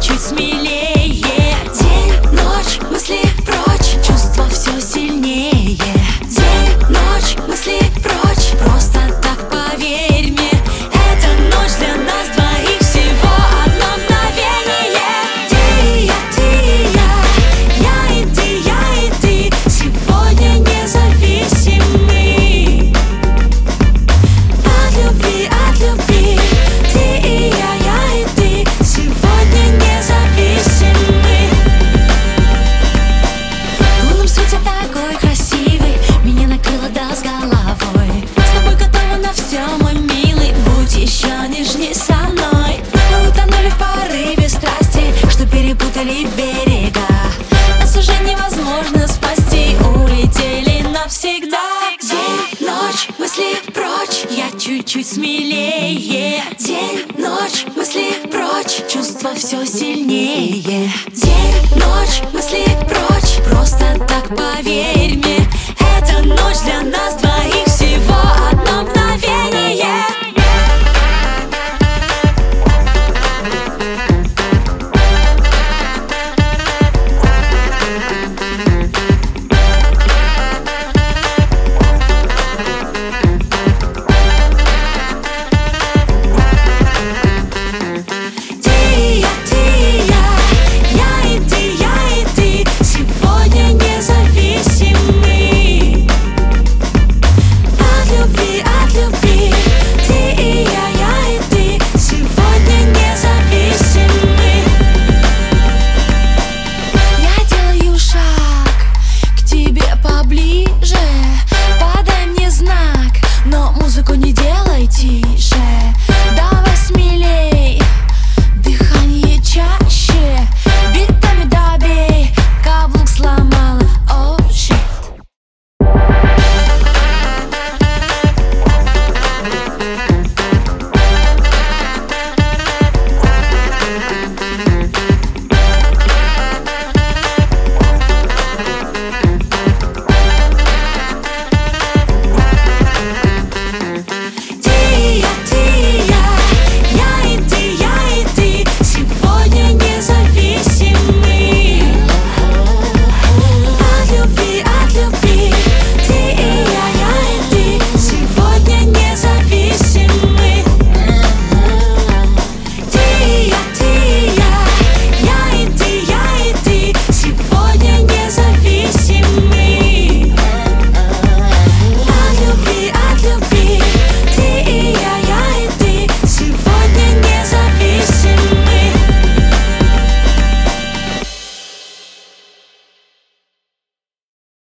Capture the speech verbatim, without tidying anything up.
чуть-чуть смелее. День, ночь, мысли прочь, чувства все сильнее. День, ночь, мысли прочь, просто так поверь мне. Эта ночь для нас двоих всего одно мгновение. Ты и я, ты и я, я и ты, я и ты, сегодня независимы от любви, от любви. Ты и я, я и ты, сегодня независимы. В лунном свете такой красивый, меня накрыло да с головой. С тобой готова на все, мой милый, будь еще нежней со мной. Мы утонули в порыве страсти, что перепутали берега. Нас уже невозможно спасти, улетели навсегда. День, ночь, мысли прочь, я чуть-чуть смелее. День, ночь, мысли прочь, чувства все сильнее. День, ночь, мысли прочь, просто так поверь.